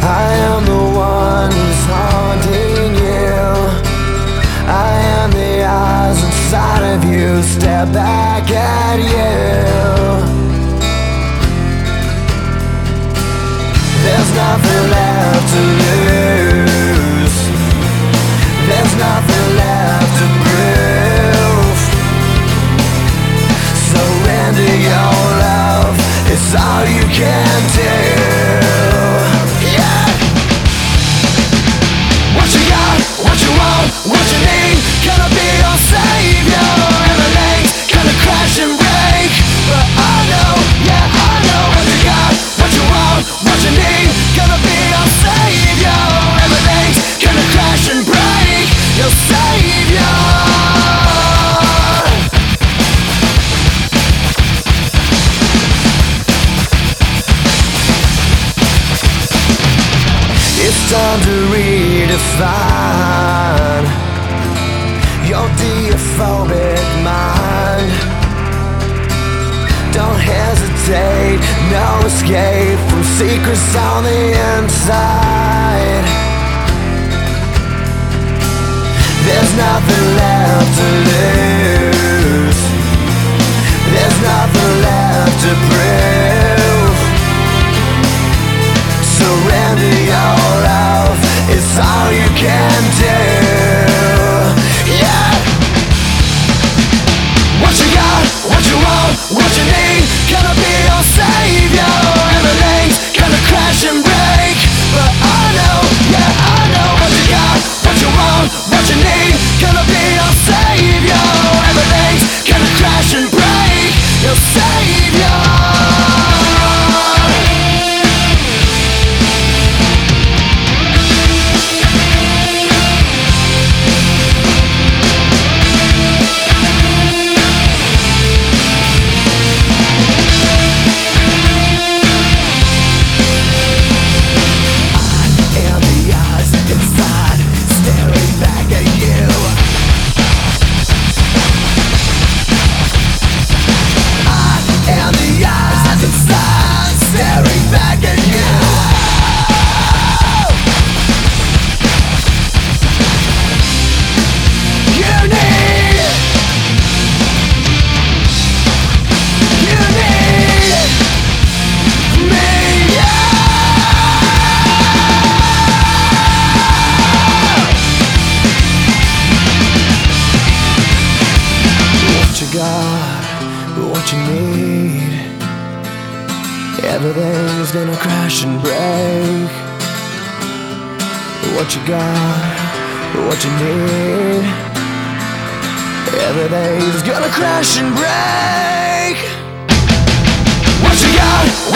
I am the one who's haunting you. I am the eyes inside of you, stare back at you. There's nothing left to lose. There's nothing left to prove. Surrender your love, it's all you can do. Yeah. What you got, what you want, what you need, can I be your savior? Everything's gonna crash and break, but I know, yeah I know. What you got, what you want, what you need, gonna be your savior. Everything's gonna crash and break, your savior. It's time to redefine your deophobic mind. Don't hesitate, no escape from secrets on the inside. There's nothing left to lose. There's nothing left to prove. Surrender your love, it's all you can do. Yeah. What you got, what you want, what you need, gonna be your savior. Everything's gonna crash and break, but I know, yeah I know. What you got, what you want, what you need, gonna be your savior. Everything's gonna crash and break, your savior. What you need, everything's gonna crash and break. What you got, what you need, everything's gonna crash and break. What you got?